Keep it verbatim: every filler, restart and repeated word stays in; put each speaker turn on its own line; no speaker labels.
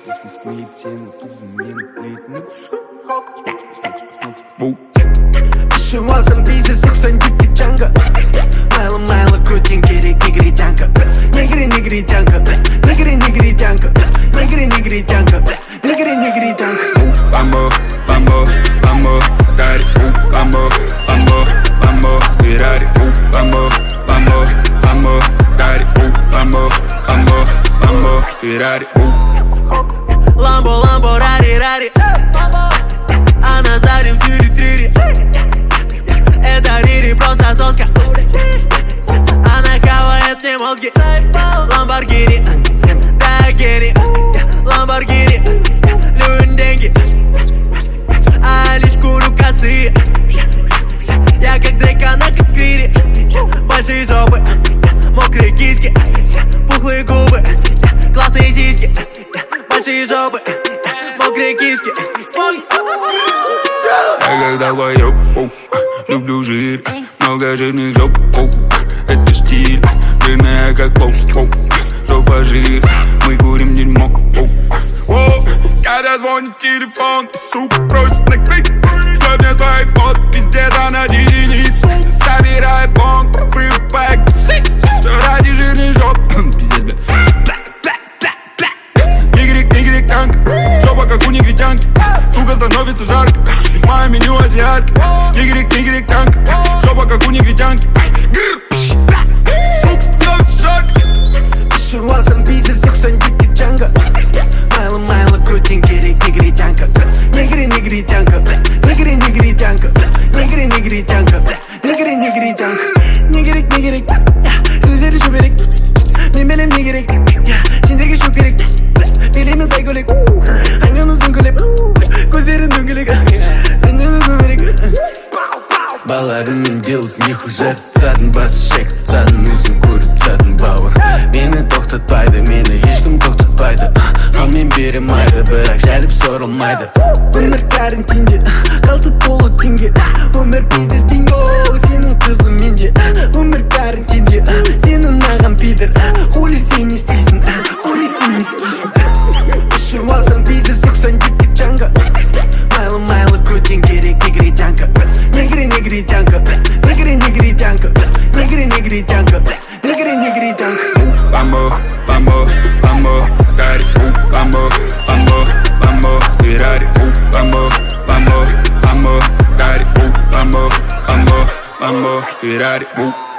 Смеет сені қызымен тілейтін
Шывалсам бізде соқсан дикті жанға Майлы-майлы көтен керек негритянка Негри-негритянка Негри-негритянка Негри-негритянка Негри-негритянка
Ламбо, ламбо, ламбо, гарри, ламбо, ламбо, ламбо, Феррари, ламбо, ламбо, ламбо, гарри, ламбо, ламбо, ламбо, Феррари.
Ламбо, ламбо, рари, рари, а на заднем сири-трири. Это Рири, просто соска. Она хавает мне мозги. Ламборгини, Дагери, Ламборгини, любим деньги, а лишь курю косые. Я как Дрейк, она как Крири. Большие жопы, мокрые киски, пухлые губы, классные сиськи. Большие жопы, мокрые киски.
Я как долбоёб, люблю жир, много жирных жоп, это стиль, жирная как плов, жопа жир, мы курим дерьмо. Когда звонит телефон, сука просит на клик, шлёп мне свой фото, пиздец, она единиц. Собирай бонг, вырубай кусись, всё ради жирных жоп. Пиздец, бля. Нигерик, нигерик, танк, жопа как у негритянки, сука становится жарко, мое меню азиатки. Нигерик, нигерик, танк, жопа как у негритянки, сука становится жарко.
Шывалсам бізде соқсан дикті жанға Майлы-майлы көтен керек негритянка Негри-негритянка Негри-негритянка Негри-негритянка Негри-негритянка Не керек, не керек сөздері шөберек Мен білем не керек сендерге шөп керек Билеймін сай көлек Айнан ұзын көлеп көздерін дөңгелек Үндені көберек Баларымен делать нехуй жарт Задын басы шек Задын өзін көріп задын бауыр Мені тоқтатпайды Мені ешкім тоқтатпайды Ал мен беремайды Бірақ жәріп сорылмайды Өмір карантинде Қалты толы теңге Өмір бизнес бинго Сенің қызым менде Өмір карантинде Сенің ағам пидір Хули сен не істейсің Хули сен не істейсің Шывалсам бізде соқсан дикті жанға Майлы-майлы көтен керек негритянка Негри-негритянка Негри-негритянка Негри-негритянка Негри-негритянка
Ламбо, ламбо, ламбо, гарри, ламбо, ламбо, ламбо, Феррари, ламбо, ламбо, ламбо, гарри, ламбо, ламбо, ламбо, Феррари.